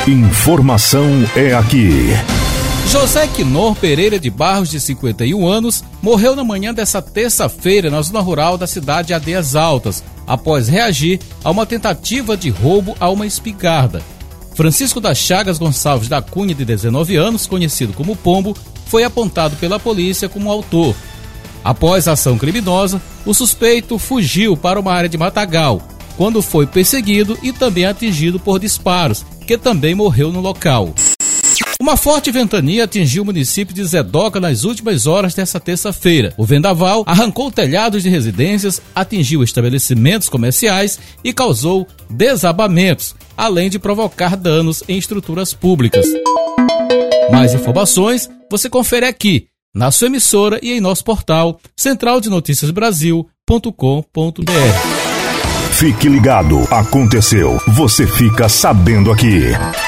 Informação é aqui. José Quinor Pereira de Barros, de 51 anos, morreu na manhã dessa terça-feira na zona rural da cidade de Adeias Altas, após reagir a uma tentativa de roubo a uma espingarda. Francisco das Chagas Gonçalves da Cunha, de 19 anos, conhecido como Pombo, foi apontado pela polícia como autor. Após a ação criminosa, o suspeito fugiu para uma área de matagal, quando foi perseguido e também atingido por disparos, que também morreu no local. Uma forte ventania atingiu o município de Zedoca nas últimas horas desta terça-feira. O vendaval arrancou telhados de residências, atingiu estabelecimentos comerciais e causou desabamentos, além de provocar danos em estruturas públicas. Mais informações você confere aqui, na sua emissora e em nosso portal centraldenoticiasbrasil.com.br. Fique ligado, aconteceu, você fica sabendo aqui.